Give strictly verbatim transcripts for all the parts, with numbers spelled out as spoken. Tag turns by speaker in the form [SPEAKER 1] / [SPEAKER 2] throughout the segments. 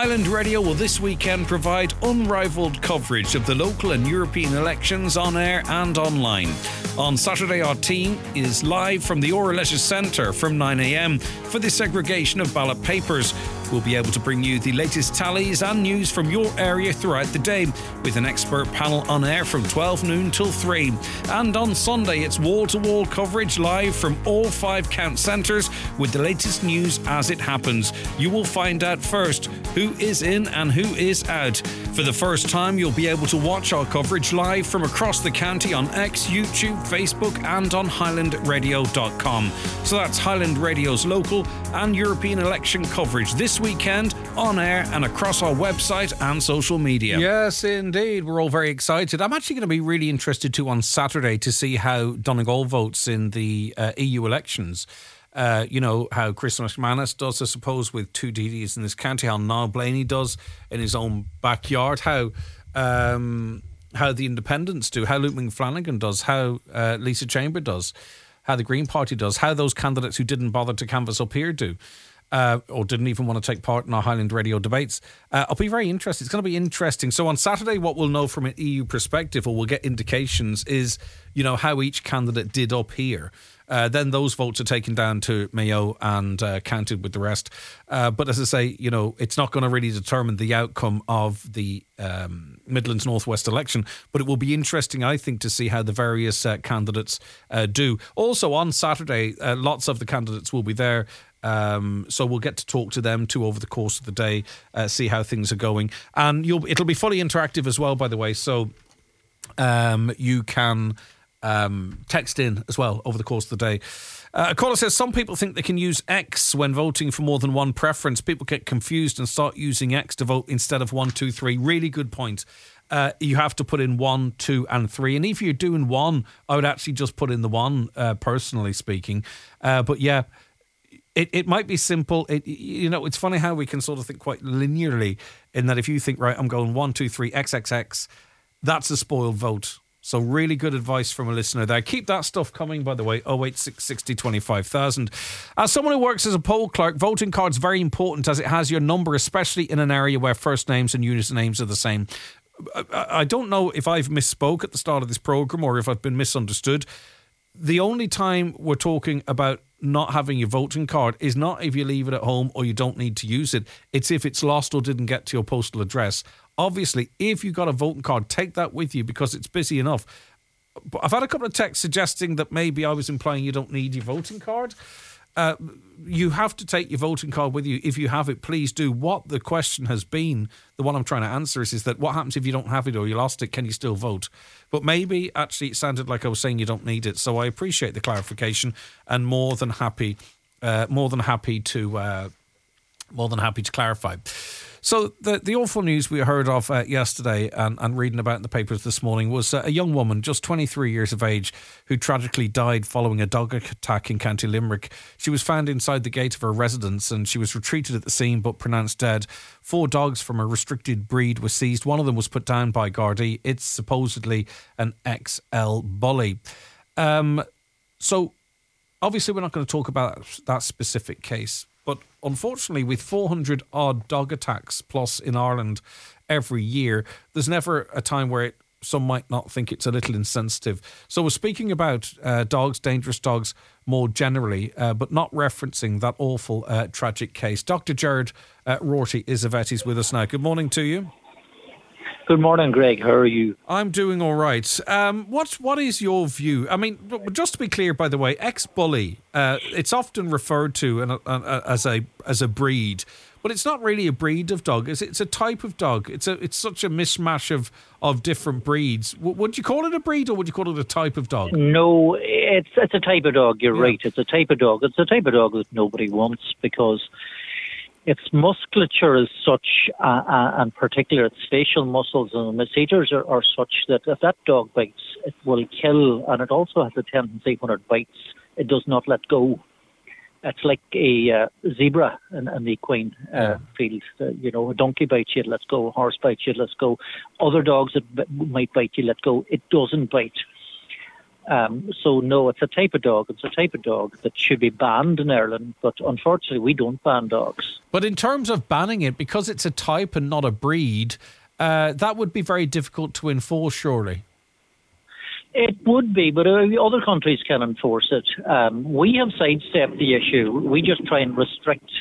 [SPEAKER 1] Highland Radio will this weekend provide unrivaled coverage of the local and European elections on air and online. On Saturday, our team is live from the Ora Leisure Centre from nine a m for the segregation of ballot papers. We'll be able to bring you the latest tallies and news from your area throughout the day, with an expert panel on air from twelve noon till three. And on Sunday, it's wall-to-wall coverage live from all five count centres with the latest news as it happens. You will find out first who is in and who is out. For the first time, you'll be able to watch our coverage live from across the county on X, YouTube, Facebook and on highland radio dot com. So that's Highland Radio's local and European election coverage this weekend on air and across our website and social media. Yes, indeed. We're all very excited. I'm actually going to be really interested too on Saturday to see how Donegal votes in the uh, E U elections. Uh, you know, how Chris McManus does, I suppose, with two D Ds in this county, how Niall Blaney does in his own backyard, how um, how the Independents do, how Luke McFlanagan does, how uh, Lisa Chamber does, how the Green Party does, how those candidates who didn't bother to canvass up here do. Uh, or didn't even want to take part in our Highland Radio debates. Uh, I'll be very interested. It's going to be interesting. So on Saturday, what we'll know from an E U perspective, or we'll get indications, is, you know, how each candidate did up here. Uh, then those votes are taken down to Mayo and uh, counted with the rest. Uh, but as I say, you know, it's not going to really determine the outcome of the um, Midlands Northwest election. But it will be interesting, I think, to see how the various uh, candidates uh, do. Also on Saturday, uh, lots of the candidates will be there. Um, so we'll get to talk to them too over the course of the day, uh, see how things are going, and you'll it'll be fully interactive as well, by the way. So um, you can um, text in as well over the course of the day. Uh, a caller says some people think they can use X when voting for more than one preference. People get confused and start using X to vote instead of one, two, three. Really good point. Uh, you have to put in one, two, and three. And if you're doing one, I would actually just put in the one, uh, personally speaking. Uh, but yeah. It it might be simple. It you know it's funny how we can sort of think quite linearly in that if you think, right, I'm going one, two, three, X X X, that's a spoiled vote. So really good advice from a listener there. Keep that stuff coming, by the way. oh eight six sixty twenty-five thousand. As someone who works as a poll clerk, voting card's very important as it has your number, especially in an area where first names and usernames are the same. I, I don't know if I've misspoke at the start of this programme or if I've been misunderstood. The only time we're talking about not having your voting card is not if you leave it at home or you don't need to use it. It's if it's lost or didn't get to your postal address. Obviously, if you got a voting card, take that with you because it's busy enough. But I've had a couple of texts suggesting that maybe I was implying you don't need your voting card. Uh, you have to take your voting card with you. If you have it, please do. What the question has been, the one I'm trying to answer is, is that what happens if you don't have it or you lost it? Can you still vote? But maybe actually it sounded like I was saying you don't need it. So I appreciate the clarification and more than happy, uh, more than happy to, uh, more than happy to clarify. So the the awful news we heard of uh, yesterday and, and reading about in the papers this morning was uh, a young woman, just twenty-three years of age, who tragically died following a dog attack in County Limerick. She was found inside the gate of her residence and she was retreated at the scene but pronounced dead. Four dogs from a restricted breed were seized. One of them was put down by Gardaí. It's supposedly an X L bully. Um, so obviously we're not going to talk about that specific case. But unfortunately, with four hundred odd dog attacks plus in Ireland every year, there's never a time where it, some might not think it's a little insensitive. So we're speaking about uh, dogs, dangerous dogs more generally, uh, but not referencing that awful uh, tragic case. Doctor Gerard uh, Rorty is a vet. He's with us now. Good morning to you.
[SPEAKER 2] Good morning, Greg. How are you?
[SPEAKER 1] I'm doing all right. Um, what what is your view? I mean, just to be clear, by the way, ex-bully. Uh, it's often referred to an, an, as a as a breed, but it's not really a breed of dog. It's, it's a type of dog. It's a it's such a mishmash of of different breeds. W- would you call it a breed, or would you call it a type of dog?
[SPEAKER 2] No, it's it's a type of dog. You're
[SPEAKER 1] yeah.
[SPEAKER 2] right. It's a type of dog. It's a type of dog that nobody wants because its musculature is such, uh, uh, and particularly its facial muscles and procedures are, are such that if that dog bites, it will kill, and it also has a tendency when it bites, it does not let go. It's like a uh, zebra in, in the equine uh, yeah. field. Uh, you know, a donkey bites you, it lets go. A horse bites you, it lets go. Other dogs that b- might bite you, let go. It doesn't bite. Um, so no, it's a type of dog. It's a type of dog that should be banned in Ireland, but unfortunately we don't ban dogs.
[SPEAKER 1] But in terms of banning it, because it's a type and not a breed, uh, that would be very difficult to enforce, surely.
[SPEAKER 2] It would be, but uh, other countries can enforce it. Um, we have sidestepped the issue. We just try and restrict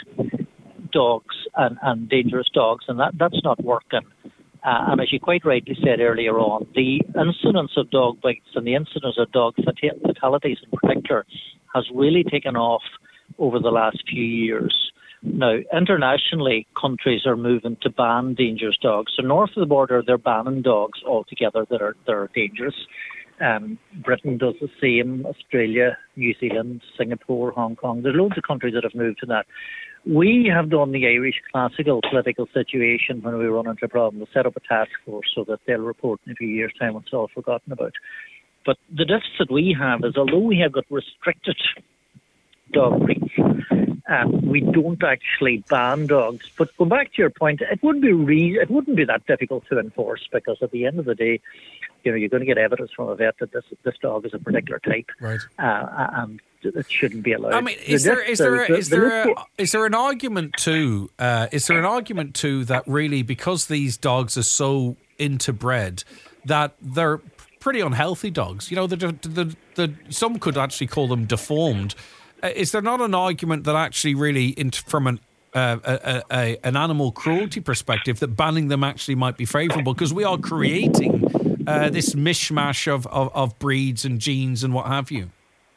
[SPEAKER 2] dogs and, and dangerous dogs, and that, that's not working. Uh, and as you quite rightly said earlier on, the incidence of dog bites and the incidence of dog fat- fatalities in particular has really taken off over the last few years. Now, internationally, countries are moving to ban dangerous dogs. So north of the border, they're banning dogs altogether that are, that are dangerous. Um, Britain does the same, Australia, New Zealand, Singapore, Hong Kong. There's loads of countries that have moved to that. We have done the Irish classical political situation when we run into a problem. We set up a task force so that they'll report in a few years' time when it's all forgotten about. But the deficit we have is, although we have got restricted dog breeds, um, we don't actually ban dogs. But going back to your point, it would be re- it wouldn't be that difficult to enforce, because at the end of the day, you know, you're going to get evidence from a vet that this this dog is a particular type,
[SPEAKER 1] right?
[SPEAKER 2] Uh, and it shouldn't be allowed.
[SPEAKER 1] I mean, is there is there is there a, is there an argument too? Uh, is there an argument too that really, because these dogs are so interbred, that they're pretty unhealthy dogs? You know, the the the some could actually call them deformed. Uh, is there not an argument that actually really, in, from an uh, a, a, an animal cruelty perspective, that banning them actually might be favourable, because we are creating uh, this mishmash of, of, of breeds and genes and what have you?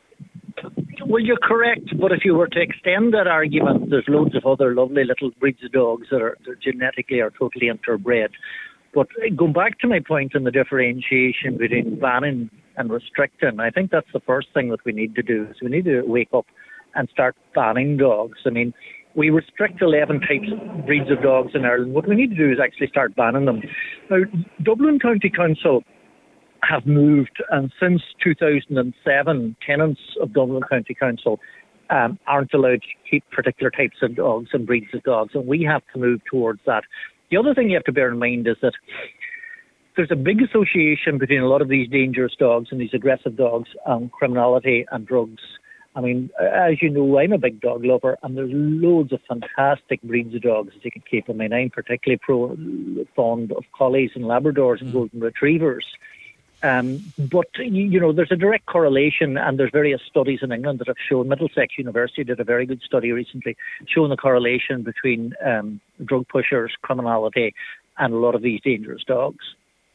[SPEAKER 2] Well, you're correct, but if you were to extend that argument, there's loads of other lovely little breeds of dogs that are that genetically are totally interbred. But going back to my point on the differentiation between banning and restricting, I think that's the first thing that we need to do, is we need to wake up and start banning dogs. I mean, we restrict eleven types of breeds of dogs in Ireland. What we need to do is actually start banning them. Now, Dublin County Council have moved, and since two thousand seven, tenants of Dublin County Council um, aren't allowed to keep particular types of dogs and breeds of dogs, and we have to move towards that. The other thing you have to bear in mind is that there's a big association between a lot of these dangerous dogs and these aggressive dogs and criminality and drugs. I mean, as you know, I'm a big dog lover, and there's loads of fantastic breeds of dogs that you can keep. I mean, I'm particularly pro, fond of collies and Labradors and golden retrievers. Um, but, you know, there's a direct correlation, and there's various studies in England that have shown, Middlesex University did a very good study recently, showing the correlation between um, drug pushers, criminality, and a lot of these dangerous dogs.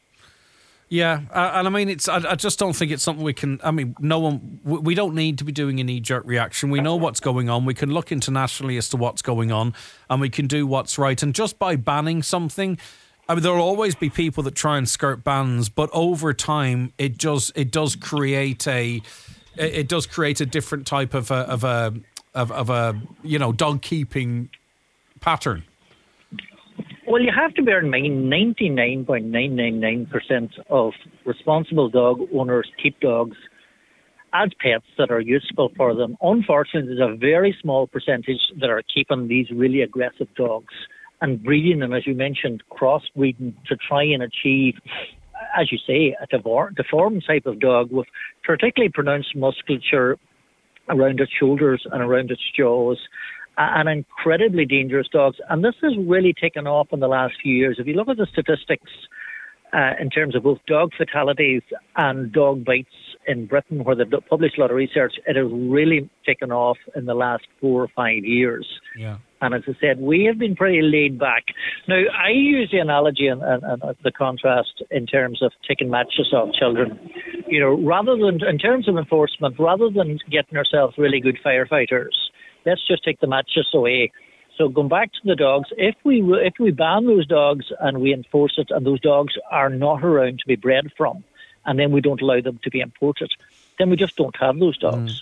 [SPEAKER 1] Yeah, uh, and I mean, it's. I, I just don't think it's something we can. I mean, no one. We don't need to be doing a knee-jerk reaction. We know what's going on. We can look internationally as to what's going on, and we can do what's right. And just by banning something, I mean, there will always be people that try and skirt bans, but over time, it does. It does create a. It does create a different type of a of a of, of a you know dog keeping pattern.
[SPEAKER 2] Well, you have to bear in mind ninety-nine point nine nine nine percent of responsible dog owners keep dogs as pets that are useful for them. Unfortunately, there's a very small percentage that are keeping these really aggressive dogs and breeding them, as you mentioned, crossbreeding to try and achieve, as you say, a deformed type of dog with particularly pronounced musculature around its shoulders and around its jaws, and incredibly dangerous dogs. And this has really taken off in the last few years. If you look at the statistics uh, in terms of both dog fatalities and dog bites in Britain, where they've published a lot of research, it has really taken off in the last four or five years.
[SPEAKER 1] Yeah.
[SPEAKER 2] And as I said, we have been pretty laid back. Now, I use the analogy and, and, and the contrast in terms of taking matches off children. You know, rather than, in terms of enforcement, rather than getting ourselves really good firefighters, let's just take the matches away. So going back to the dogs, if we if we ban those dogs and we enforce it, and those dogs are not around to be bred from, and then we don't allow them to be imported, then we just don't have those dogs.
[SPEAKER 1] Mm.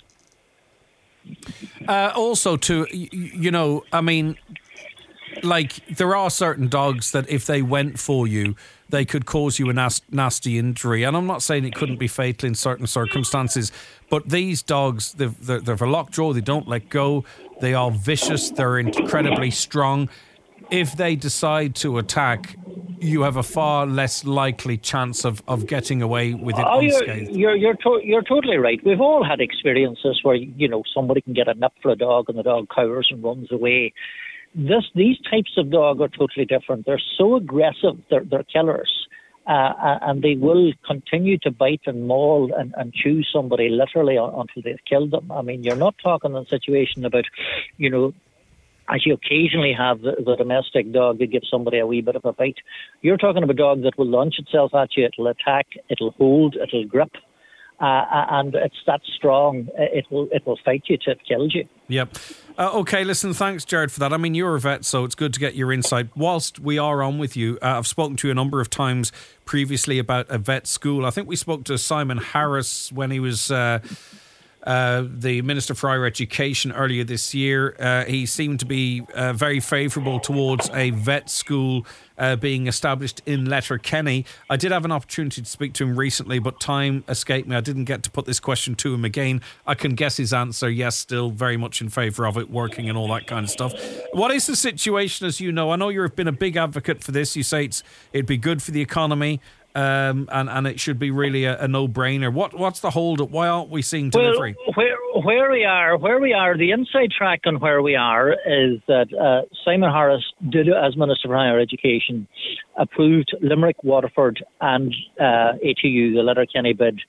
[SPEAKER 1] Uh, also, too, you, you know, I mean, like, there are certain dogs that if they went for you, they could cause you a nas- nasty injury. And I'm not saying it couldn't be fatal in certain circumstances, but these dogs, they've, they're, they're a lockjaw, they don't let go, they are vicious, they're incredibly strong. If they decide to attack, you have a far less likely chance of, of getting away with it
[SPEAKER 2] oh,
[SPEAKER 1] unscathed.
[SPEAKER 2] You're you're you're, to- you're totally right. We've all had experiences where, you know, somebody can get a nip for a dog and the dog cowers and runs away. This these types of dog are totally different. They're so aggressive. They're they're killers. Uh, and they will continue to bite and maul and, and chew somebody literally until they've killed them. I mean, you're not talking in a situation about, you know, as you occasionally have the, the domestic dog that gives somebody a wee bit of a bite. You're talking of a dog that will launch itself at you, it'll attack, it'll hold, it'll grip, uh, and it's that strong, it will it will fight you till it kills you.
[SPEAKER 1] Yep. Uh, okay, listen, thanks, Jared, for that. I mean, you're a vet, so it's good to get your insight. Whilst we are on with you, uh, I've spoken to you a number of times previously about a vet school. I think we spoke to Simon Harris when he was uh, uh, the Minister for Higher Education earlier this year. Uh, he seemed to be uh, very favourable towards a vet school uh, being established in Letterkenny. I did have an opportunity to speak to him recently, but time escaped me. I didn't get to put this question to him again. I can guess his answer. Yes, still very much in favour of it, working and all that kind of stuff. What is the situation, as you know? I know you've been a big advocate for this. You say it's it'd be good for the economy. Um, and, and it should be really a, a no-brainer. What what's the hold up? Why aren't we seeing delivery?
[SPEAKER 2] Well, where where we are, where we are, the inside track on where we are is that uh, Simon Harris did, as Minister for Higher Education, approved Limerick, Waterford, and uh, A T U, the Letterkenny bid,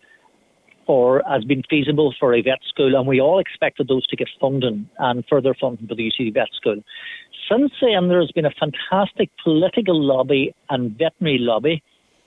[SPEAKER 2] or has been feasible for a vet school, and we all expected those to get funding and further funding for the U C D vet school. Since then, there has been a fantastic political lobby and veterinary lobby,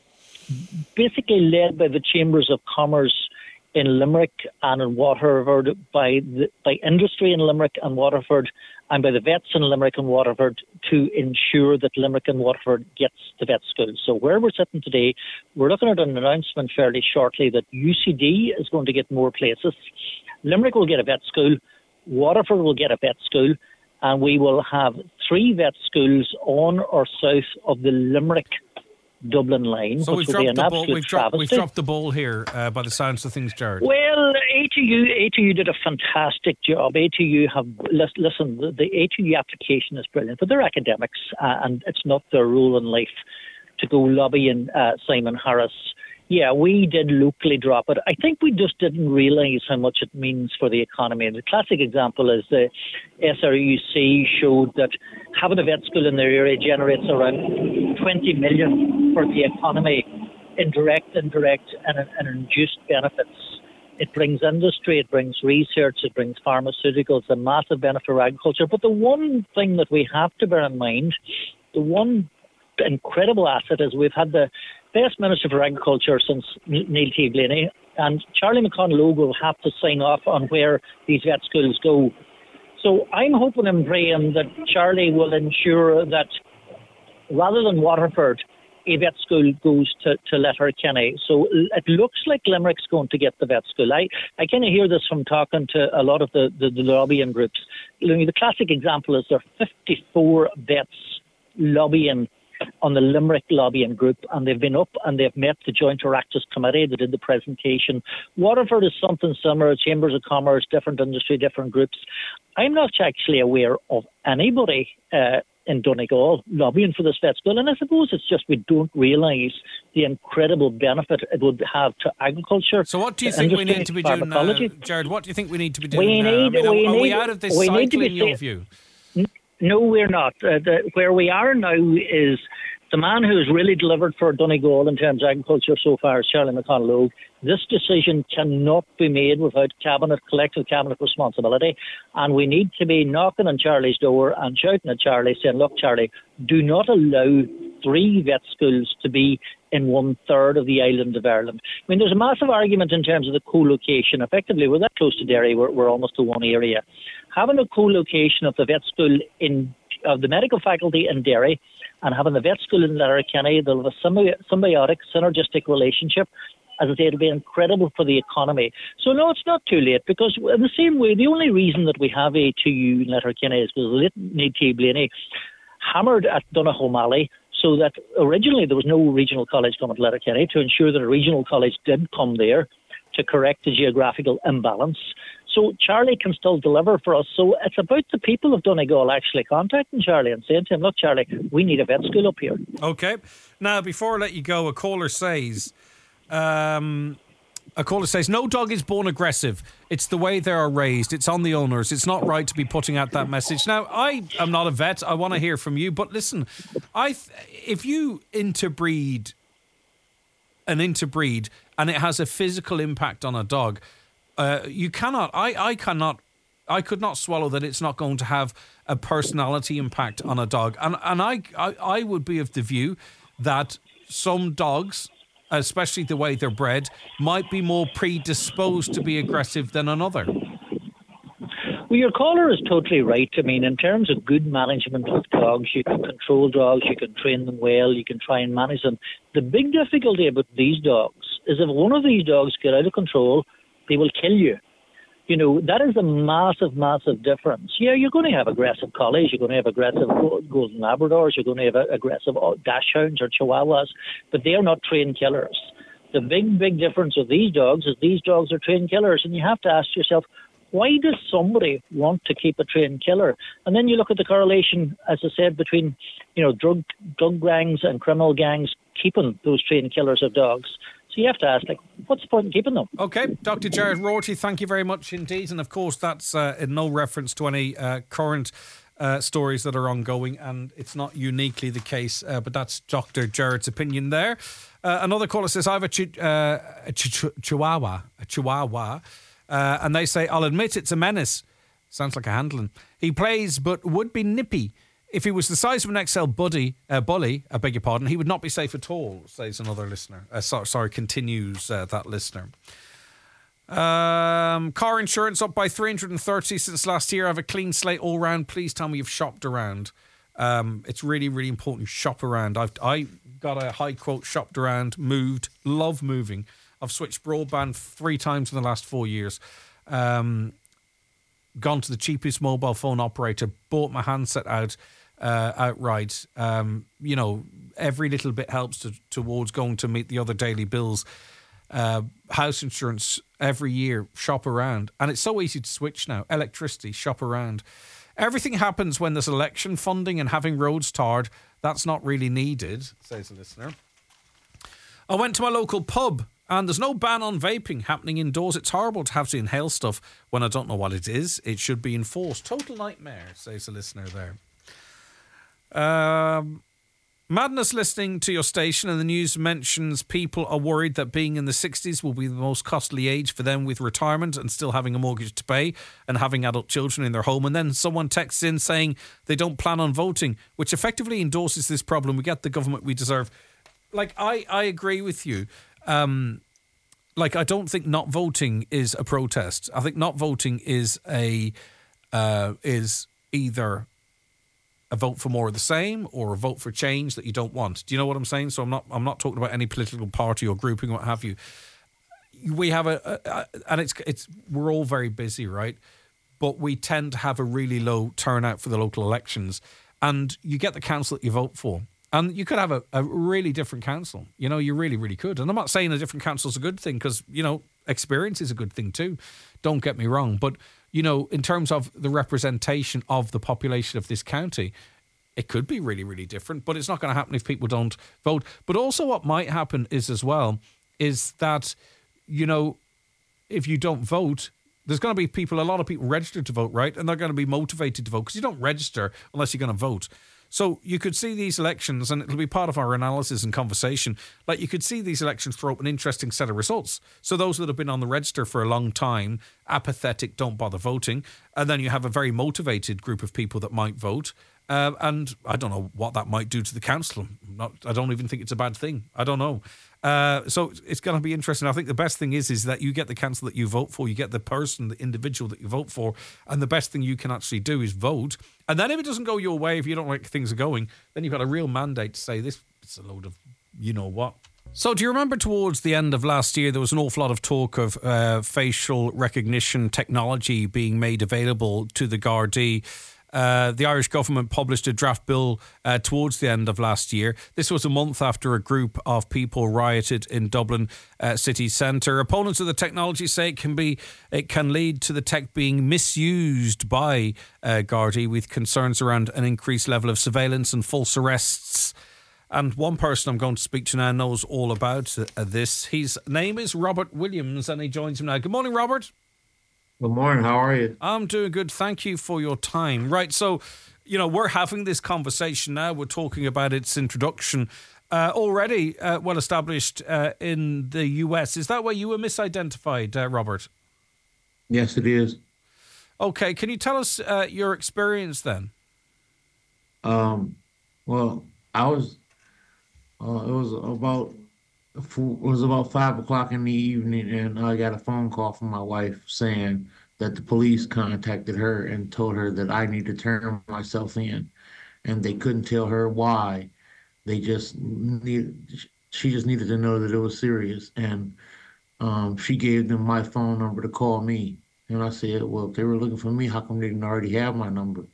[SPEAKER 2] basically led by the Chambers of Commerce in Limerick and in Waterford, by the, by industry in Limerick and Waterford, and by the vets in Limerick and Waterford, to ensure that Limerick and Waterford gets the vet school. So where we're sitting today, we're looking at an announcement fairly shortly that U C D is going to get more places. Limerick will get a vet school, Waterford will get a vet school, and we will have three vet schools on or south of the Limerick Dublin line,
[SPEAKER 1] so
[SPEAKER 2] which
[SPEAKER 1] we've
[SPEAKER 2] will be
[SPEAKER 1] dropped,
[SPEAKER 2] an
[SPEAKER 1] the ball,
[SPEAKER 2] absolute
[SPEAKER 1] we've, dropped, we've
[SPEAKER 2] travesty.
[SPEAKER 1] dropped the ball here uh, by the sounds of things, Jared.
[SPEAKER 2] Well, A T U, A T U did a fantastic job. A T U have, listen, the, the A T U application is brilliant, but they're academics, uh, and it's not their role in life to go lobbying uh, Simon Harris. Yeah, we did locally drop it. I think we just didn't realise how much it means for the economy. And the classic example is the S R U C showed that having a vet school in their area generates around twenty million for the economy in direct, indirect, and, and induced benefits. It brings industry, it brings research, it brings pharmaceuticals, a massive benefit for agriculture. But the one thing that we have to bear in mind, the one incredible asset is we've had the best Minister for Agriculture since Neil T. Blaney, and Charlie McConalogue will have to sign off on where these vet schools go. So I'm hoping and praying that Charlie will ensure that rather than Waterford, a vet school goes to, to Letterkenny. So it looks like Limerick's going to get the vet school. I, I kind of hear this from talking to a lot of the, the, the lobbying groups. The classic example is there are fifty-four vets lobbying on the Limerick lobbying group, and they've been up and they've met the Joint Oireachtas Committee. They did the presentation. Waterford is something similar, Chambers of Commerce, different industry, different groups. I'm not actually aware of anybody uh, in Donegal lobbying for this vet school, and I suppose it's just we don't realise the incredible benefit it would have to agriculture.
[SPEAKER 1] So what do you think we need to be doing now, Jared? What do you think we need to be doing
[SPEAKER 2] we
[SPEAKER 1] now?
[SPEAKER 2] Need,
[SPEAKER 1] I mean,
[SPEAKER 2] we
[SPEAKER 1] are, are
[SPEAKER 2] need,
[SPEAKER 1] we out of this
[SPEAKER 2] we
[SPEAKER 1] cycle in your
[SPEAKER 2] say-
[SPEAKER 1] view?
[SPEAKER 2] No, we're not. Uh, the, where we are now is the man who has really delivered for Donegal in terms of agriculture so far is Charlie McConalogue. This decision cannot be made without cabinet, collective cabinet responsibility, and we need to be knocking on Charlie's door and shouting at Charlie, saying, look, Charlie, do not allow three vet schools to be in one third of the island of Ireland. I mean, there's a massive argument in terms of the co-location. Effectively, we're that close to Derry, we're, we're almost to one area. Having a co-location of the vet school in of the medical faculty in Derry and having the vet school in Letterkenny, they'll have a symbi- symbiotic, synergistic relationship. As I say, it'll be incredible for the economy. So no, it's not too late, because in the same way, the only reason that we have A T U in Letterkenny is because Neil T. Blaney hammered at Donegal Malley, so that originally there was no regional college coming to Letterkenny, to ensure that a regional college did come there to correct the geographical imbalance. So Charlie can still deliver for us. So it's about the people of Donegal actually contacting Charlie and saying to him, look, Charlie, we need a vet school up here.
[SPEAKER 1] Okay. Now, before I let you go, a caller says... Um, A caller says, no dog is born aggressive. It's the way they are raised. It's on the owners. It's not right to be putting out that message. Now, I am not a vet. I want to hear from you. But listen, I th- if you interbreed an interbreed and it has a physical impact on a dog, uh, you cannot, I, I cannot, I could not swallow that it's not going to have a personality impact on a dog. And, and I, I, I would be of the view that some dogs, especially the way they're bred, might be more predisposed to be aggressive than another.
[SPEAKER 2] Well, your caller is totally right. I mean, in terms of good management of dogs, you can control dogs, you can train them well, you can try and manage them. The big difficulty about these dogs is if one of these dogs get out of control, they will kill you. You know, that is a massive, massive difference. Yeah, you're going to have aggressive collies, you're going to have aggressive golden Labradors, you're going to have aggressive dachshunds or chihuahuas, but they are not trained killers. The big, big difference with these dogs is these dogs are trained killers, and you have to ask yourself, why does somebody want to keep a trained killer? And then you look at the correlation, as I said, between, you know, drug drug gangs and criminal gangs keeping those trained killers of dogs. So you have to ask, like, what's the point in keeping them?
[SPEAKER 1] Okay, Doctor Jared Rorty, thank you very much indeed. And of course, that's uh, in no reference to any uh, current uh, stories that are ongoing, and it's not uniquely the case, uh, but that's Doctor Jared's opinion there. Uh, another caller says, I have a, chi- uh, a ch- chihuahua, a chihuahua, uh, and they say, I'll admit it's a menace. Sounds like a handling. He plays, but would be nippy. If he was the size of an X L buddy, uh, bully, I beg your pardon, he would not be safe at all, says another listener. Uh, so, sorry, continues uh, that listener. Um, car insurance up by three hundred thirty since last year. I have a clean slate all round. Please tell me you've shopped around. Um, it's really, really important. Shop around. I've I got a high quote, shopped around, moved, love moving. I've switched broadband three times in the last four years. Um, gone to the cheapest mobile phone operator, bought my handset out. Uh, outright, um, you know, every little bit helps to, towards going to meet the other daily bills. Uh, house insurance every year, shop around. And it's so easy to switch now. Electricity, shop around. Everything happens when there's election funding and having roads tarred. That's not really needed, says a listener. I went to my local pub and there's no ban on vaping happening indoors. It's horrible to have to inhale stuff when I don't know what it is. It should be enforced. Total nightmare, says a listener there. Um, madness listening to your station, and the news mentions people are worried that being in the sixties will be the most costly age for them with retirement and still having a mortgage to pay and having adult children in their home. And then someone texts in saying they don't plan on voting, which effectively endorses this problem. We get the government we deserve. Like, I, I agree with you. Um, like, I don't think not voting is a protest. I think not voting is a uh, is either a vote for more of the same or a vote for change that you don't want. Do you know what I'm saying? So I'm not I'm not talking about any political party or grouping or what have you. We have a, a, a and it's it's we're all very busy, right? But we tend to have a really low turnout for the local elections, and you get the council that you vote for. And you could have a, a really different council. You know, you really, really could. And I'm not saying a different council is a good thing because, you know, experience is a good thing too. Don't get me wrong. But, you know, in terms of the representation of the population of this county, it could be really, really different. But it's not going to happen if people don't vote. But also what might happen is as well is that, you know, if you don't vote, there's going to be people, a lot of people registered to vote, right? And they're going to be motivated to vote because you don't register unless you're going to vote. So you could see these elections, and it'll be part of our analysis and conversation, like you could see these elections throw up an interesting set of results. So those that have been on the register for a long time, apathetic, don't bother voting, and then you have a very motivated group of people that might vote. Uh, and I don't know what that might do to the council. Not, I don't even think it's a bad thing. I don't know. Uh, so it's going to be interesting. I think the best thing is is that you get the council that you vote for, you get the person, the individual that you vote for, and the best thing you can actually do is vote. And then if it doesn't go your way, if you don't like things are going, then you've got a real mandate to say this, it's a load of you know what. So do you remember towards the end of last year, there was an awful lot of talk of uh, facial recognition technology being made available to the Gardaí Uh, the Irish government published a draft bill uh, towards the end of last year. This was a month after a group of people rioted in Dublin uh, city centre. Opponents of the technology say it can be it can lead to the tech being misused by uh, Gardaí, with concerns around an increased level of surveillance and false arrests. And one person I'm going to speak to now knows all about uh, this. His name is Robert Williams, and he joins him now. Good morning, Robert.
[SPEAKER 3] Good morning. How are you?
[SPEAKER 1] I'm doing good. Thank you for your time. Right, so, you know, we're having this conversation now. We're talking about its introduction. Uh, already uh, well established uh, in the U S. Is that where you were misidentified, uh, Robert?
[SPEAKER 3] Yes, it is.
[SPEAKER 1] Okay, can you tell us uh, your experience then?
[SPEAKER 3] Um, well, I was. Uh, it was about. It was about five o'clock in the evening, and I got a phone call from my wife saying that the police contacted her and told her that I need to turn myself in, and they couldn't tell her why. They just need. She just needed to know that it was serious, and um, she gave them my phone number to call me. And I said, well, if they were looking for me, how come they didn't already have my number?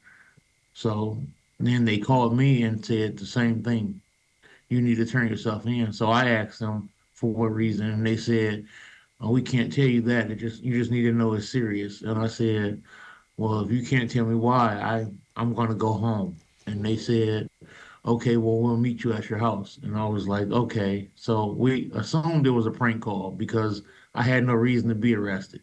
[SPEAKER 3] So then they called me and said the same thing. You need to turn yourself in. So I asked them for what reason, and they said, oh, we can't tell you that. It just you just need to know it's serious. And I said, well, if you can't tell me why, I I'm gonna go home. And they said, okay, well, we'll meet you at your house. And I was like, okay. So we assumed it was a prank call because I had no reason to be arrested.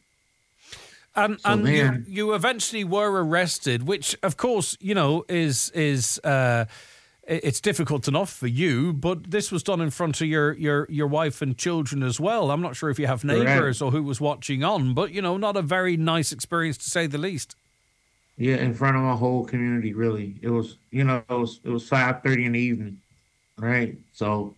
[SPEAKER 1] And
[SPEAKER 3] So
[SPEAKER 1] and
[SPEAKER 3] then,
[SPEAKER 1] you, you eventually were arrested, which, of course, you know, is is uh, it's difficult enough for you, but this was done in front of your, your, your wife and children as well. I'm not sure if you have neighbours
[SPEAKER 3] correct.
[SPEAKER 1] or who was watching on, but, you know, not a very nice experience to say the least.
[SPEAKER 3] Yeah, in front of my whole community, really. It was, you know, it was it was five thirty in the evening, right? So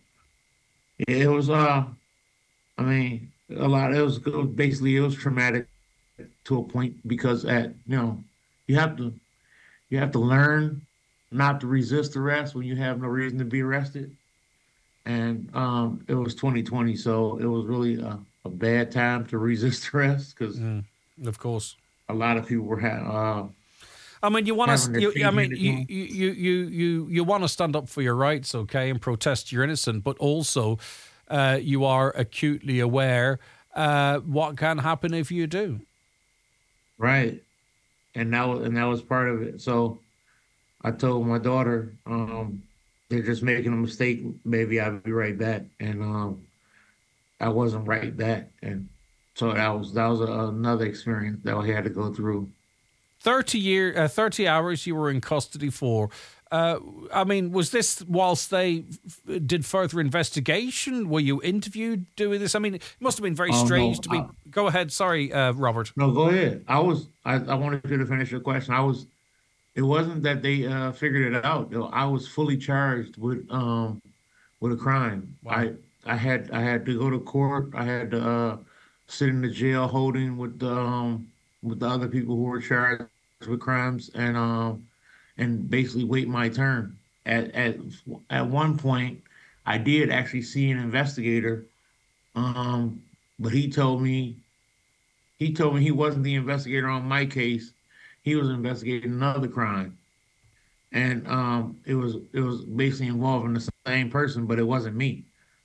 [SPEAKER 3] it was uh I mean, a lot it was, it was basically it was traumatic to a point because at you know, you have to you have to learn not to resist arrest when you have no reason to be arrested. And um it was twenty twenty, so it was really a, a bad time to resist arrest because
[SPEAKER 1] Mm, of course.
[SPEAKER 3] a lot of people were ha- uh
[SPEAKER 1] I mean, you want
[SPEAKER 3] having
[SPEAKER 1] to.
[SPEAKER 3] their
[SPEAKER 1] You, I
[SPEAKER 3] feet
[SPEAKER 1] mean,
[SPEAKER 3] handed to
[SPEAKER 1] you
[SPEAKER 3] them.
[SPEAKER 1] you you you you, you want to stand up for your rights, okay, and protest you're innocent, but also uh, you are acutely aware uh, what can happen if you do.
[SPEAKER 3] Right. And that was and that was part of it. So I told my daughter, um, they're just making a mistake. Maybe I'll be right back. And um, I wasn't right back. And so that was that was a, another experience that I had to go through.
[SPEAKER 1] Thirty year, uh, thirty hours you were in custody for. Uh, I mean, was this whilst they f- did further investigation? Were you interviewed doing this? I mean, it must have been very
[SPEAKER 3] Oh
[SPEAKER 1] strange
[SPEAKER 3] no,
[SPEAKER 1] to be.
[SPEAKER 3] I,
[SPEAKER 1] Go ahead, sorry, uh, Robert.
[SPEAKER 3] no, go ahead. I was I, I wanted you to finish your question. I was it wasn't that they uh, figured it out. You know, I was fully charged with um with a crime.
[SPEAKER 1] Wow.
[SPEAKER 3] I I had I had to go to court. I had to uh, sit in the jail holding with the um, with the other people who were charged with crimes and um and basically wait my turn. At at at one point, I did actually see an investigator, um, but he told me he told me he wasn't the investigator on my case. He was investigating another crime, and um, it was it was basically involving the same person, but it wasn't me.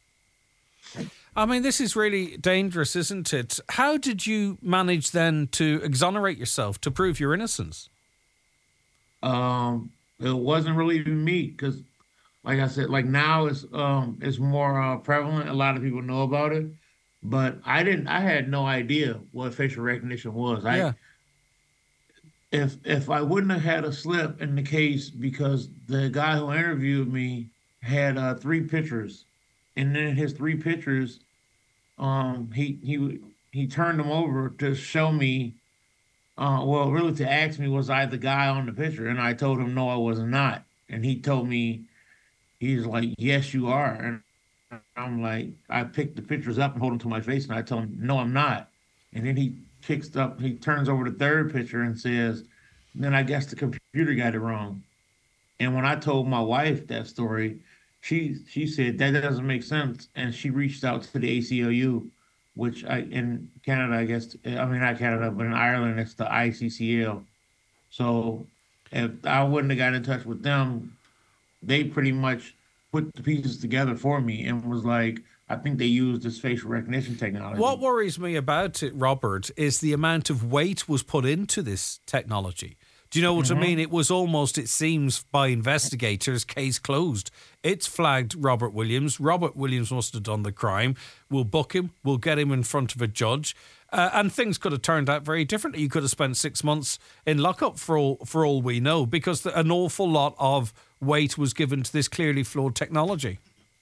[SPEAKER 1] I mean, this is really dangerous, isn't it? How did you manage then to exonerate yourself to prove your innocence?
[SPEAKER 3] Um, it wasn't really even me because, like I said, like now it's um it's more uh, prevalent. A lot of people know about it, but I didn't. I had no idea what facial recognition was. I
[SPEAKER 1] Yeah.
[SPEAKER 3] if if I wouldn't have had a slip in the case because the guy who interviewed me had uh, three pictures, and then his three pictures, um, he he he turned them over to show me. Uh, well, really to ask me was I the guy on the picture, and I told him no, I was not, and he told me he's like, yes, you are, and I'm like, I picked the pictures up and hold them to my face, and I tell him no, I'm not, and then he picks up, he turns over the third picture and says, then I guess the computer got it wrong, and when I told my wife that story, she she said that doesn't make sense, and she reached out to the A C L U, which I in Canada, I guess I mean not Canada, but in Ireland it's the I C C L. So if I wouldn't have got in touch with them, they pretty much put the pieces together for me and was like, I think they used this facial recognition
[SPEAKER 1] What
[SPEAKER 3] technology.
[SPEAKER 1] worries me about it, Robert, is the amount of weight was put into this technology. Do you know what I mean?
[SPEAKER 3] Hmm.
[SPEAKER 1] It was almost, it seems, by investigators, case closed. It's flagged Robert Williams. Robert Williams must have done the crime. We'll book him. We'll get him in front of a judge. Uh, and things could have turned out very differently. You could have spent six months in lockup for all, for all we know, because an awful lot of weight was given to this clearly flawed technology.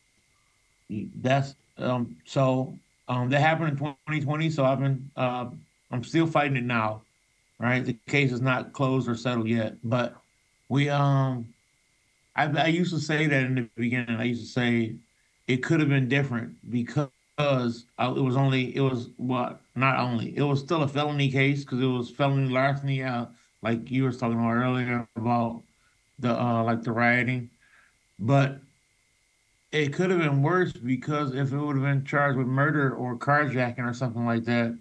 [SPEAKER 3] That's um so um that happened in twenty twenty. So I've been uh I'm still fighting it now. Right, the case is not closed or settled yet, but we um I, I used to say that in the beginning. I used to say it could have been different because uh, it was only it was what not only it was still a felony case because it was felony larceny. Uh, like you were talking about earlier about the uh like the rioting, but it could have been worse because if it would have been charged with murder or carjacking or something like that,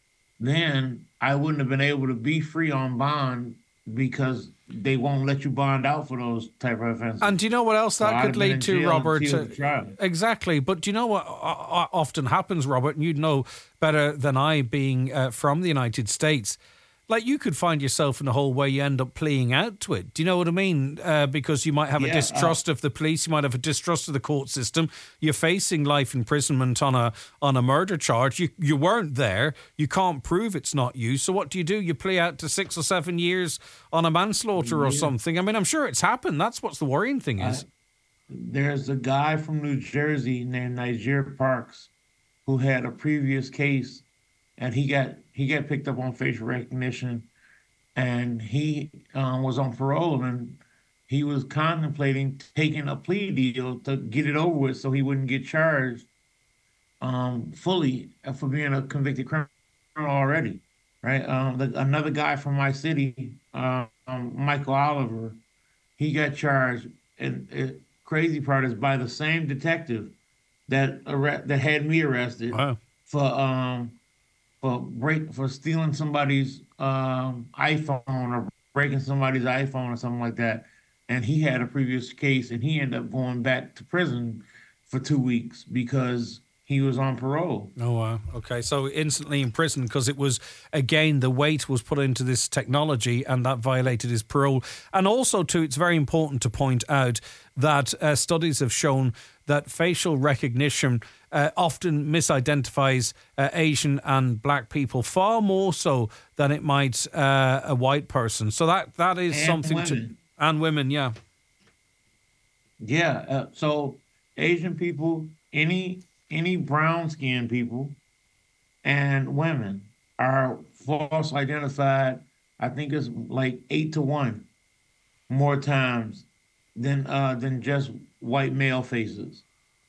[SPEAKER 3] then I wouldn't have been able to be free on bond because they won't let you bond out for those type of
[SPEAKER 1] And
[SPEAKER 3] offenses.
[SPEAKER 1] do you know what else
[SPEAKER 3] So
[SPEAKER 1] that
[SPEAKER 3] I'd
[SPEAKER 1] could
[SPEAKER 3] have been
[SPEAKER 1] lead
[SPEAKER 3] in
[SPEAKER 1] to,
[SPEAKER 3] jail
[SPEAKER 1] Robert?
[SPEAKER 3] until
[SPEAKER 1] Uh,
[SPEAKER 3] the trial.
[SPEAKER 1] exactly. But do you know what o- o- often happens, Robert? And you'd know better than I, being uh, from the United States. Like, you could find yourself in a hole where you end up pleading out to it. Do you know what I mean? Uh, because you might have a
[SPEAKER 3] Yeah, uh,
[SPEAKER 1] distrust of the police, you might have a distrust of the court system. You're facing life imprisonment on a on a murder charge. You you weren't there. You can't prove it's not you. So what do you do? You plea out to six or seven years on a manslaughter or
[SPEAKER 3] yeah.
[SPEAKER 1] something. I mean, I'm sure it's happened. That's what's the worrying thing
[SPEAKER 3] I,
[SPEAKER 1] is.
[SPEAKER 3] there's a guy from New Jersey named Niger Parks who had a previous case, and he got he got picked up on facial recognition, and he um, was on parole, and he was contemplating taking a plea deal to get it over with, so he wouldn't get charged um, fully for being a convicted criminal already, right? Um, the, another guy from my city, uh, um, Michael Oliver, he got charged, and the crazy part is by the same detective that arre- that had me arrested
[SPEAKER 1] Wow.
[SPEAKER 3] for um for break for stealing somebody's um iPhone or breaking somebody's iPhone or something like that. And he had a previous case, and he ended up going back to prison for two weeks because he was on parole.
[SPEAKER 1] Oh, wow. Okay. So instantly in prison because it was, again, the weight was put into this technology and that violated his parole. And also, too, it's very important to point out that uh, studies have shown that facial recognition uh, often misidentifies uh, Asian and black people far more so than it might uh, a white person. So that that is
[SPEAKER 3] And
[SPEAKER 1] something to.
[SPEAKER 3] women.
[SPEAKER 1] And women, yeah.
[SPEAKER 3] Yeah. Uh, so Asian people, any any brown skinned people and women are false identified. I think it's like eight to one more times than uh than just white male faces.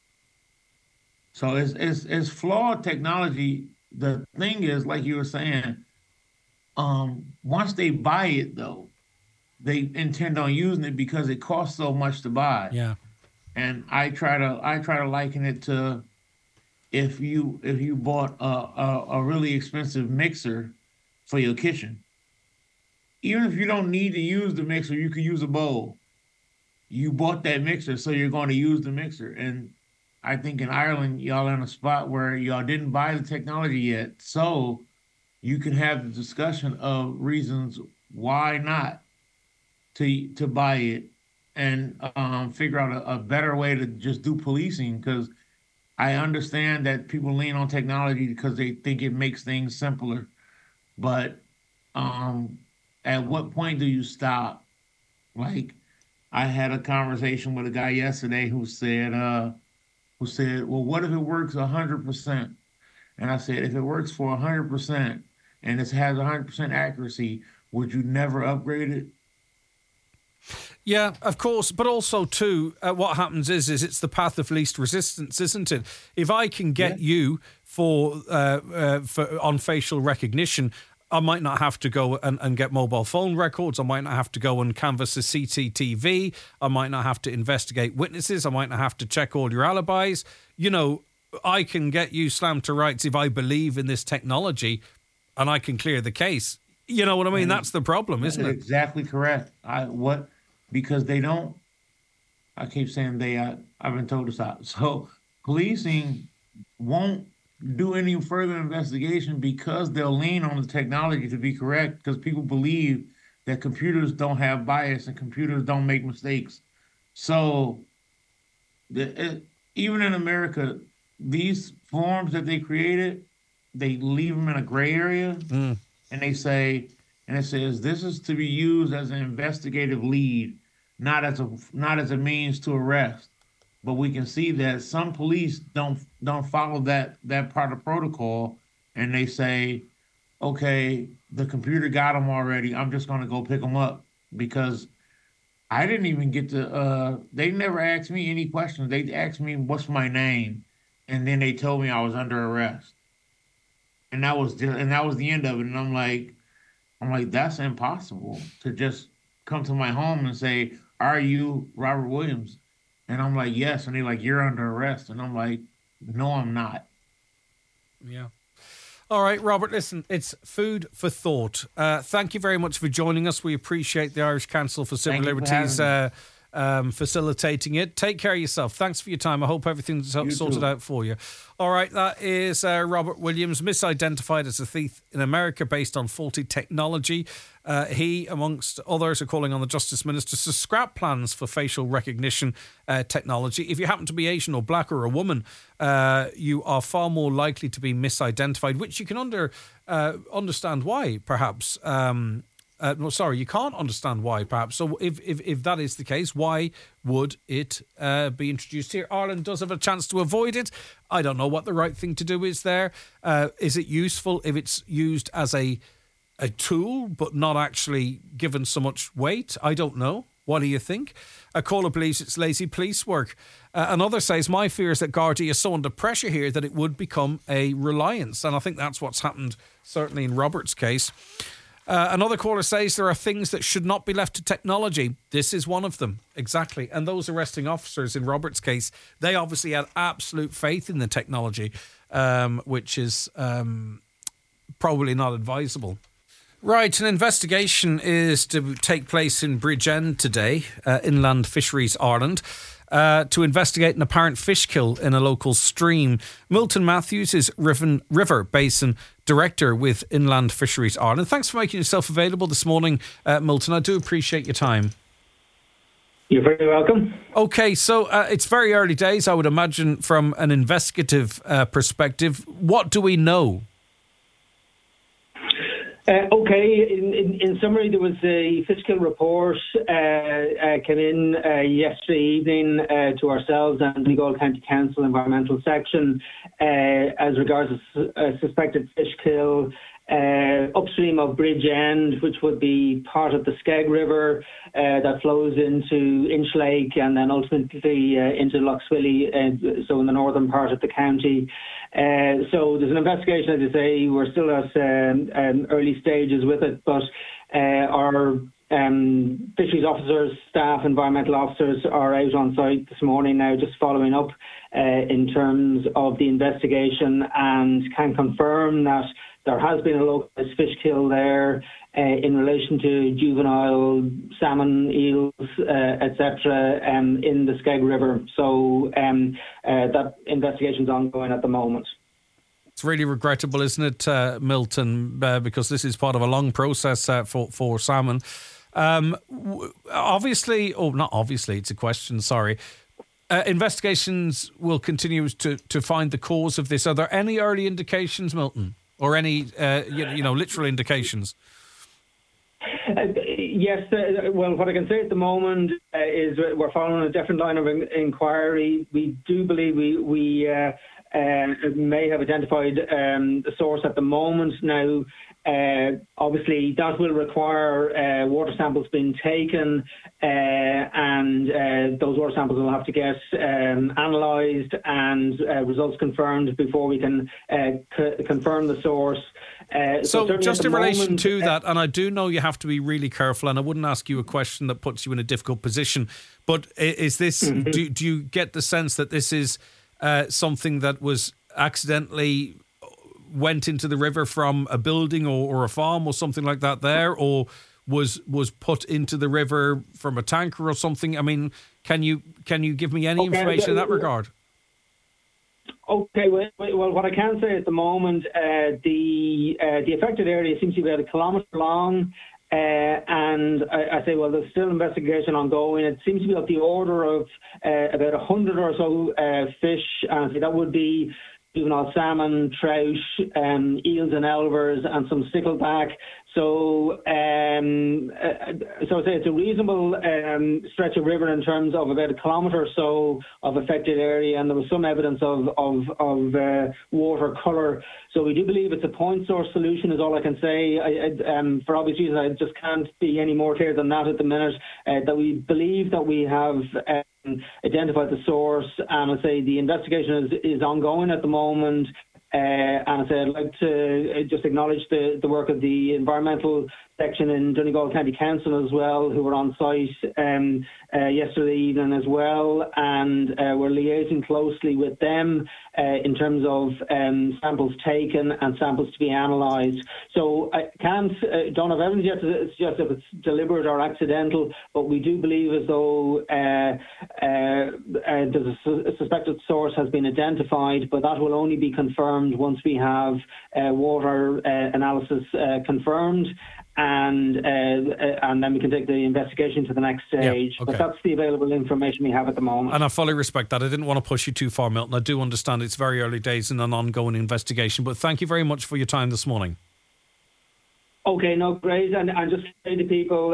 [SPEAKER 3] So it's it's it's flawed technology. The thing is, like you were saying, um, once they buy it though, they intend on using it because it costs so much to buy.
[SPEAKER 1] Yeah.
[SPEAKER 3] And I try to I try to liken it to if you if you bought a, a, a really expensive mixer for your kitchen. Even if you don't need to use the mixer, you could use a bowl. You bought that mixer, so you're going to use the mixer. And I think in Ireland, y'all are in a spot where y'all didn't buy the technology yet. So you can have the discussion of reasons why not to to buy it and um, figure out a, a better way to just do policing. Because I understand that people lean on technology because they think it makes things simpler. But um, at what point do you stop? Like I had a conversation with a guy yesterday who said, uh, who said, "Well, what if it works a hundred percent?" And I said, "If it works for a hundred percent and it has a hundred percent accuracy, would you never upgrade it?"
[SPEAKER 1] Yeah, of course, but also too, uh, what happens is, is it's the path of least resistance, isn't it? If I can
[SPEAKER 3] Yeah.
[SPEAKER 1] get you for, uh, uh, for on facial recognition, I might not have to go and, and get mobile phone records. I might not have to go and canvass a C C T V. I might not have to investigate witnesses. I might not have to check all your alibis. You know, I can get you slammed to rights if I believe in this technology, and I can clear the case. You know what I mean?
[SPEAKER 3] And
[SPEAKER 1] That's the problem,
[SPEAKER 3] that's
[SPEAKER 1] isn't it?
[SPEAKER 3] exactly correct. I what because they don't. I keep saying they. I, I've been told to stop. So policing won't do any further investigation because they'll lean on the technology to be correct because people believe that computers don't have bias and computers don't make mistakes. So the, it, even in America, these forms that they created, they leave them in a gray area
[SPEAKER 1] Mm,
[SPEAKER 3] and they say, and it says this is to be used as an investigative lead, not as a not as a means to arrest. But we can see that some police don't don't follow that that part of protocol, and they say, okay, the computer got them already. I'm just going to go pick them up because I didn't even get to. Uh, they never asked me any questions. They asked me what's my name, and then they told me I was under arrest, and that was just, and that was the end of it. And I'm like, I'm like, that's impossible to just come to my home and say, "Are you Robert Williams?" And I'm like, "Yes." And they're like, "You're under arrest." And I'm like, "No, I'm not."
[SPEAKER 1] yeah. All right, Robert, listen, it's food for thought. Uh, thank you very much for joining us. We appreciate the Irish Council for Civil
[SPEAKER 3] Thank you for
[SPEAKER 1] Liberties
[SPEAKER 3] having me.
[SPEAKER 1] uh, um, facilitating it. Take care of yourself. Thanks for your time. I hope everything's so-
[SPEAKER 3] You
[SPEAKER 1] sorted
[SPEAKER 3] too.
[SPEAKER 1] out for you. All right, that is uh, Robert Williams, misidentified as a thief in America based on faulty technology. Uh, he, amongst others, are calling on the Justice Minister to scrap plans for facial recognition uh, technology. If you happen to be Asian or black or a woman, uh, you are far more likely to be misidentified, which you can under uh, understand why, perhaps. Um, uh, no, sorry, you can't understand why, perhaps. So if, if, if that is the case, why would it uh, be introduced here? Ireland does have a chance to avoid it. I don't know what the right thing to do is there. Uh, is it useful if it's used as a a tool, but not actually given so much weight? I don't know. What do you think? A caller believes it's lazy police work. Uh, another says, my fear is that Gardaí is so under pressure here that it would become a reliance. And I think that's what's happened, certainly in Robert's case. Uh, another caller says there are things that should not be left to technology. This is one of them. Exactly. And those arresting officers in Robert's case, they obviously had absolute faith in the technology, um, which is um, probably not advisable. Right, an investigation is to take place in Bridgend today, uh, Inland Fisheries Ireland, uh, to investigate an apparent fish kill in a local stream. Milton Matthews is Riven, River Basin Director with Inland Fisheries Ireland. Thanks for making yourself available this morning, uh, Milton. I do appreciate your time.
[SPEAKER 4] You're very welcome.
[SPEAKER 1] Okay, so uh, it's very early days, I would imagine, from an investigative uh, perspective. What do we know?
[SPEAKER 4] Uh, okay, in, in, in summary, there was a fish kill report uh, uh, came in uh, yesterday evening uh, to ourselves and the Galway County Council Environmental Section uh, as regards a, a suspected fish kill uh, upstream of Bridgend, which would be part of the Skeg River uh, that flows into Inchlake and then ultimately uh, into Lough Swilly, uh, so in the northern part of the county. Uh, so there's an investigation, as I say. We're still at um, um, early stages with it, but uh, our um, fisheries officers, staff, environmental officers are out on site this morning now, just following up uh, in terms of the investigation, and can confirm that there has been a localised fish kill there uh, in relation to juvenile salmon, eels, uh, et cetera, um, in the Skeg River. So um, uh, that investigation is ongoing at the moment.
[SPEAKER 1] It's really regrettable, isn't it, uh, Milton, uh, because this is part of a long process uh, for, for salmon. Um, w- obviously, or not obviously, it's a question, sorry. Uh, investigations will continue to, to find the cause of this. Are there any early indications, Milton? Or any, uh, you, you know, literal indications?
[SPEAKER 4] Uh, yes, uh, well, what I can say at the moment uh, is we're following a different line of in- inquiry. We do believe we, we uh, uh, may have identified um, the source at the moment. Now, uh, obviously, that will require uh, water samples being taken, uh, and uh, those water samples will have to get um, analysed and uh, results confirmed before we can uh, c- confirm the source. Uh,
[SPEAKER 1] so,
[SPEAKER 4] so
[SPEAKER 1] just in relation
[SPEAKER 4] moment,
[SPEAKER 1] to that, and I do know you have to be really careful, and I wouldn't ask you a question that puts you in a difficult position, but is this, mm-hmm. do, do you get the sense that this is uh, something that was accidentally went into the river from a building or, or a farm or something like that there, or was was put into the river from a tanker or something? I mean, can you can you give me any
[SPEAKER 4] Okay,
[SPEAKER 1] information in that
[SPEAKER 4] yeah,
[SPEAKER 1] regard?
[SPEAKER 4] Okay, well, well, what I can say at the moment, uh, the uh, the affected area seems to be about a kilometre long, uh, and I, I say, well, there's still investigation ongoing. It seems to be of the order of uh, about a hundred or so uh, fish, and that would be juvenile salmon, trout, um, eels and elvers, and some stickleback. So, um, uh, so I'd say it's a reasonable um, stretch of river in terms of about a kilometre or so of affected area, and there was some evidence of of, of uh, water colour. So we do believe it's a point source solution, is all I can say. I, I, um, for obvious reasons, I just can't be any more clear than that at the minute. Uh, that we believe that we have um, identified the source, and I say the investigation is, is ongoing at the moment. Uh, and I said I'd like to just acknowledge the, the work of the environmental section in Donegal County Council as well, who were on site um, uh, yesterday evening as well, and uh, we're liaising closely with them uh, in terms of um, samples taken and samples to be analysed. So I can't, uh, don't have evidence yet to suggest if it's deliberate or accidental, but we do believe as though uh, uh, uh, there's a, a suspected source has been identified, but that will only be confirmed once we have uh, water uh, analysis uh, confirmed. And uh, and then we can take the investigation to the next stage.
[SPEAKER 1] Yeah, okay.
[SPEAKER 4] But that's the available information we have at the moment.
[SPEAKER 1] And I fully respect that. I didn't want to push you too far, Milton. I do understand it's very early days in an ongoing investigation. But thank you very much for your time this morning.
[SPEAKER 4] Okay, no, great. And, and just say to people, uh,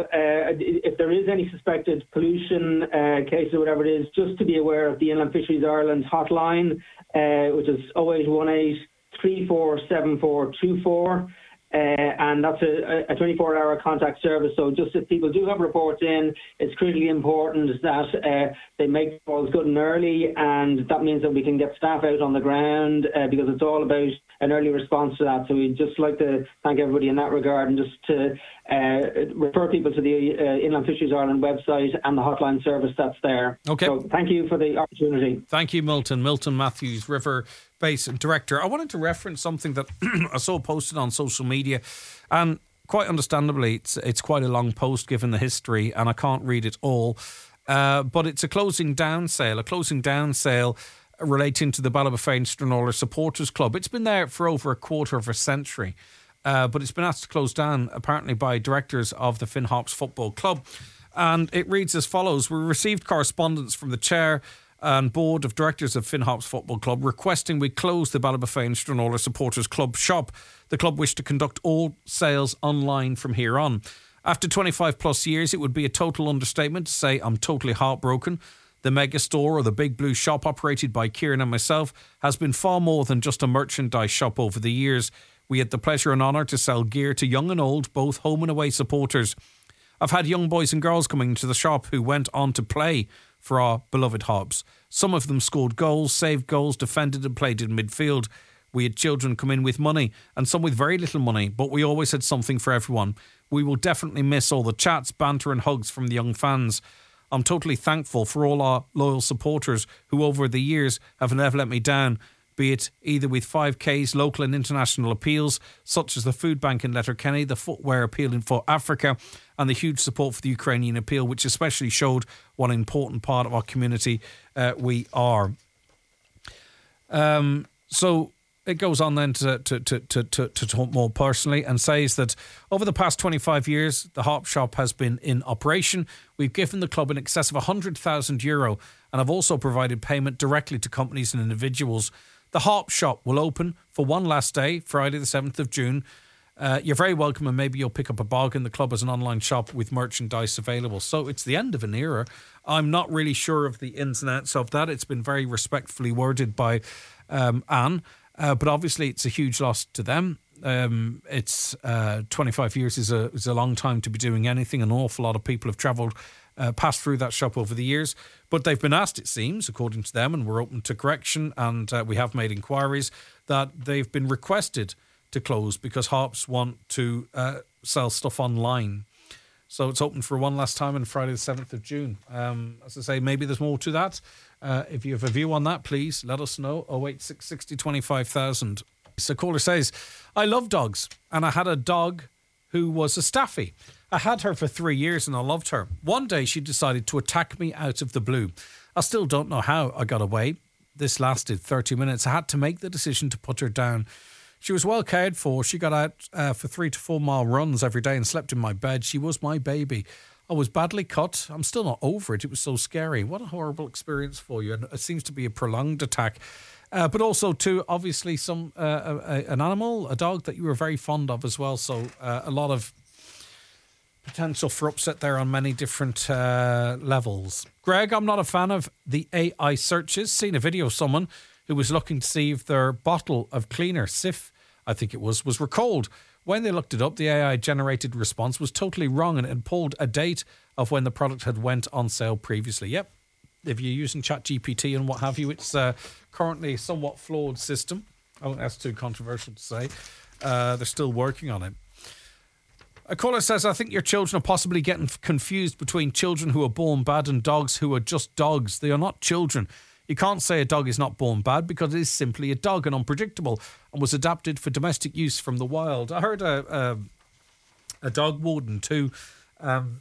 [SPEAKER 4] if there is any suspected pollution uh, case or whatever it is, just to be aware of the Inland Fisheries Ireland hotline, uh, which is oh eight one eight, three four seven four two four. Uh, and that's a, a twenty-four hour contact service. So just if people do have reports in, it's critically important that uh, they make calls good and early, and that means that we can get staff out on the ground uh, because it's all about an early response to that. So we'd just like to thank everybody in that regard, and just to uh, refer people to the uh, Inland Fisheries Ireland website and the hotline service that's there.
[SPEAKER 1] Okay.
[SPEAKER 4] So thank you for the opportunity.
[SPEAKER 1] Thank you, Milton. Milton Matthews, River Basin Director. I wanted to reference something that I saw posted on social media, and quite understandably, it's it's quite a long post given the history, and I can't read it all. Uh, but it's a closing down sale, a closing down sale relating to the Ballybofane Stranraer Supporters Club. It's been there for over a quarter of a century, uh, but it's been asked to close down apparently by directors of the Finn Harps Football Club. And it reads as follows: we received correspondence from the chair and board of directors of Finn Harps Football Club requesting we close the Ballybofane Stranraer Supporters Club shop. The club wished to conduct all sales online from here on. After twenty-five plus years, it would be a total understatement to say I'm totally heartbroken. The mega store, or the big blue shop operated by Kieran and myself, has been far more than just a merchandise shop over the years. We had the pleasure and honour to sell gear to young and old, both home and away supporters. I've had young boys and girls coming into the shop who went on to play for our beloved Harps. Some of them scored goals, saved goals, defended and played in midfield. We had children come in with money and some with very little money, but we always had something for everyone. We will definitely miss all the chats, banter and hugs from the young fans. I'm totally thankful for all our loyal supporters who over the years have never let me down, be it either with five Ks, local and international appeals, such as the food bank in Letterkenny, the footwear appeal in for Africa, and the huge support for the Ukrainian appeal, which especially showed what an important part of our community uh, we are. Um, so it goes on then to, to, to, to, to, to talk more personally and says that over the past twenty-five years, the Harp Shop has been in operation. We've given the club in excess of one hundred thousand euro and have also provided payment directly to companies and individuals. The Harp Shop will open for one last day, Friday the seventh of June. Uh, you're very welcome, and maybe you'll pick up a bargain. The club has an online shop with merchandise available. So it's the end of an era. I'm not really sure of the ins and outs of that. It's been very respectfully worded by um, Anne, uh, but obviously it's a huge loss to them. Um, it's uh, twenty-five years is a is a long time to be doing anything. An awful lot of people have travelled Uh, passed through that shop over the years, but they've been asked, it seems, according to them, and we're open to correction, and uh, we have made inquiries, that they've been requested to close because Harps want to uh, sell stuff online. So it's open for one last time on Friday the seventh of June. Um, as I say, maybe there's more to that. Uh, if you have a view on that, please let us know. oh eight six six oh, twenty-five thousand. So caller says, I love dogs, and I had a dog who was a staffy. I had her for three years and I loved her. One day she decided to attack me out of the blue. I still don't know how I got away. This lasted thirty minutes. I had to make the decision to put her down. She was well cared for. She got out uh, for three to four mile runs every day and slept in my bed. She was my baby. I was badly cut. I'm still not over it. It was so scary. What a horrible experience for you. And it seems to be a prolonged attack. Uh, but also, too, obviously, some uh, a, an animal, a dog that you were very fond of as well. So uh, a lot of potential for upset there on many different uh, levels. Greg, I'm not a fan of the A I searches. Seen a video of someone who was looking to see if their bottle of cleaner, Cif, I think it was, was recalled. When they looked it up, the A I-generated response was totally wrong and it pulled a date of when the product had went on sale previously. Yep, if you're using ChatGPT and what have you, it's uh, currently a somewhat flawed system. I think that's too controversial to say. Uh, they're still working on it. A caller says, I think your children are possibly getting confused between children who are born bad and dogs who are just dogs. They are not children. You can't say a dog is not born bad because it is simply a dog and unpredictable and was adapted for domestic use from the wild. I heard a a, a dog warden too, um,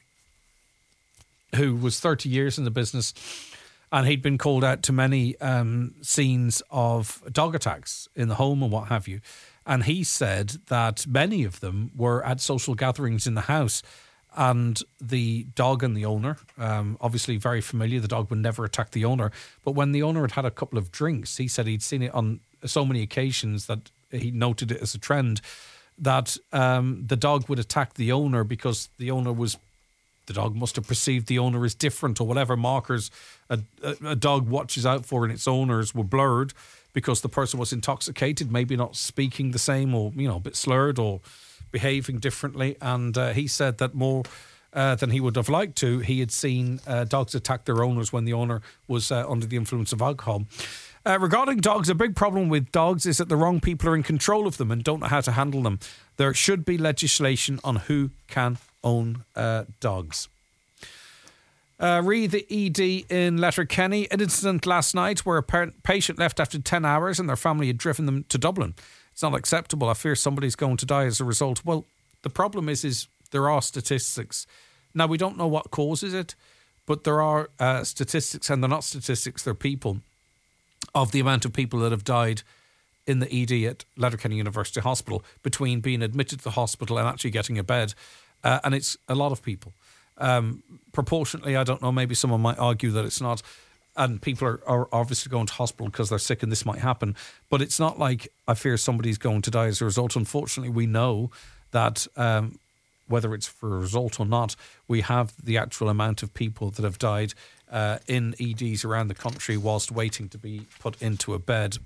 [SPEAKER 1] who was thirty years in the business, and he'd been called out to many um, scenes of dog attacks in the home and what have you. And he said that many of them were at social gatherings in the house. And the dog and the owner, um, obviously very familiar. The dog would never attack the owner. But when the owner had had a couple of drinks, he said he'd seen it on so many occasions that he noted it as a trend that um, the dog would attack the owner because the owner was, the dog must have perceived the owner as different or whatever markers a, a, a dog watches out for in its owners were blurred because the person was intoxicated, maybe not speaking the same or, you know, a bit slurred or behaving differently. And uh, he said that more uh, than he would have liked to, he had seen uh, dogs attack their owners when the owner was uh, under the influence of alcohol. Uh, regarding dogs, a big problem with dogs is that the wrong people are in control of them and don't know how to handle them. There should be legislation on who can own uh, dogs. Uh, Re the E D in Letterkenny. An incident last night where a parent, patient left after ten hours and their family had driven them to Dublin. It's not acceptable. I fear somebody's going to die as a result. Well, the problem is, is there are statistics. Now, we don't know what causes it, but there are uh, statistics, and they're not statistics, they're people, of the amount of people that have died in the E D at Letterkenny University Hospital between being admitted to the hospital and actually getting a bed. Uh, and it's a lot of people. Um, proportionately, I don't know, maybe someone might argue that it's not. And people are, are obviously going to hospital because they're sick and this might happen. But it's not like I fear somebody's going to die as a result. Unfortunately, we know that um, whether it's for a result or not, we have the actual amount of people that have died uh, in E Ds around the country whilst waiting to be put into a bed.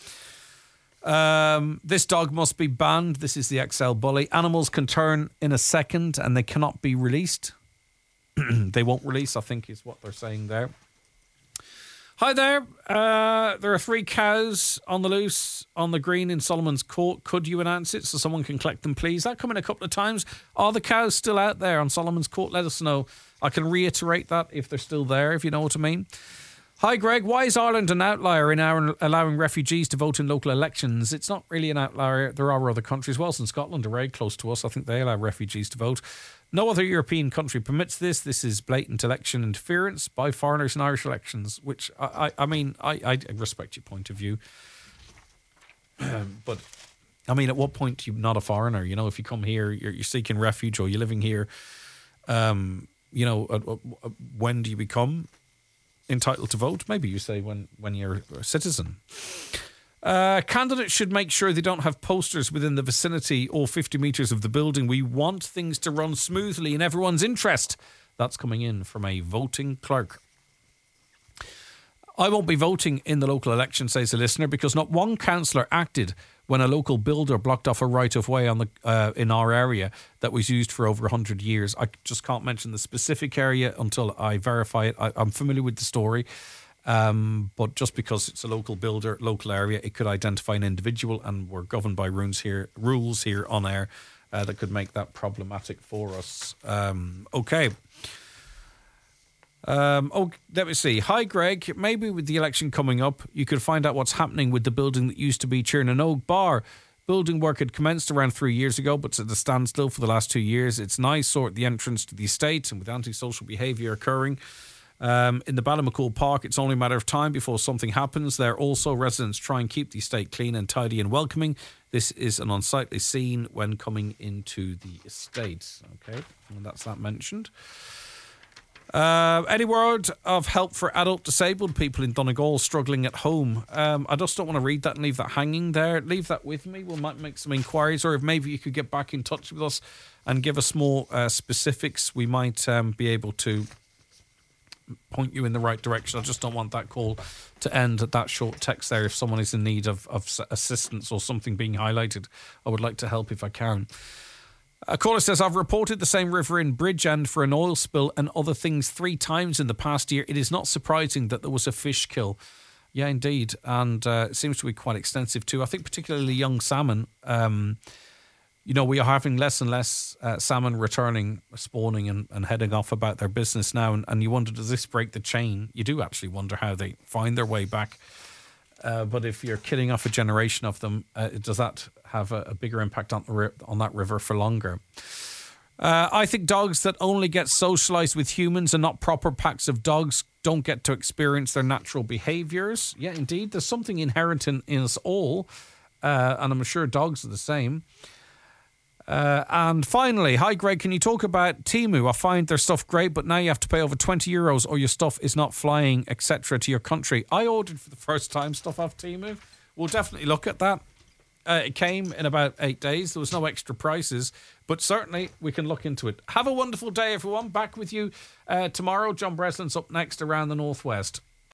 [SPEAKER 1] Um, this dog must be banned. This is the X L bully. Animals can turn in a second and they cannot be released. They won't release, I think is what they're saying there. Hi there. Uh, there are three cows on the loose on the green in Solomon's Court. Could you announce it so someone can collect them, please? That come in a couple of times. Are the cows still out there on Solomon's Court? Let us know. I can reiterate that if they're still there, if you know what I mean. Hi, Greg. Why is Ireland an outlier in our allowing refugees to vote in local elections? It's not really an outlier. There are other countries. Wales and Scotland are very close to us. I think they allow refugees to vote. No other European country permits this. This is blatant election interference by foreigners in Irish elections, which, I, I, I mean, I, I respect your point of view. Um, but, I mean, at what point are you not a foreigner? You know, if you come here, you're, you're seeking refuge or you're living here, um, you know, uh, uh, when do you become entitled to vote? Maybe you say when, when you're a citizen. Uh, candidates should make sure they don't have posters within the vicinity or fifty metres of the building. We want things to run smoothly in everyone's interest. That's coming in from a voting clerk. I won't be voting in the local election, says a listener, because not one councillor acted when a local builder blocked off a right-of-way on the uh, in our area that was used for over one hundred years. I just can't mention the specific area until I verify it. I, I'm familiar with the story. Um, but just because it's a local builder, local area, it could identify an individual, and we're governed by rules here, rules here on air uh, that could make that problematic for us. Um, okay. Um, oh, let me see. Hi, Greg. Maybe with the election coming up, you could find out what's happening with the building that used to be Chirnanog Bar. Building work had commenced around three years ago, but it's at a standstill for the last two years. It's an eyesore at the entrance to the estate, and with antisocial behaviour occurring um, in the Ballymacool Park, it's only a matter of time before something happens. There also, residents try and keep the estate clean and tidy and welcoming. This is an unsightly scene when coming into the estate. Okay, and that's that mentioned. Uh, any word of help for adult disabled people in Donegal struggling at home? Um, I just don't want to read that and leave that hanging there. Leave that with me. We might make some inquiries, or if maybe you could get back in touch with us and give us more uh, specifics, we might um, be able to point you in the right direction. I just don't want that call to end at that short text there. If someone is in need of, of assistance or something being highlighted, I would like to help if I can. A caller says, I've reported the same river in Bridgend for an oil spill and other things three times in the past year. It is not surprising that there was a fish kill. Yeah, indeed. And uh, it seems to be quite extensive too. I think particularly young salmon. Um, you know, we are having less and less uh, salmon returning, spawning and, and heading off about their business now. And, and you wonder, does this break the chain? You do actually wonder how they find their way back. Uh, but if you're killing off a generation of them, uh, does that have a, a bigger impact on the ri- on that river for longer? Uh, I think dogs that only get socialised with humans and not proper packs of dogs don't get to experience their natural behaviours. Yeah, indeed. There's something inherent in, in us all, uh, and I'm sure dogs are the same. Uh, and finally, hi Greg, can you talk about Temu? I find their stuff great, but now you have to pay over twenty euros or your stuff is not flying, et cetera to your country. I ordered for the first time stuff off Temu. We'll definitely look at that. Uh, it came in about eight days. There was no extra prices, but certainly we can look into it. Have a wonderful day, everyone. Back with you uh, tomorrow. John Breslin's up next around the Northwest.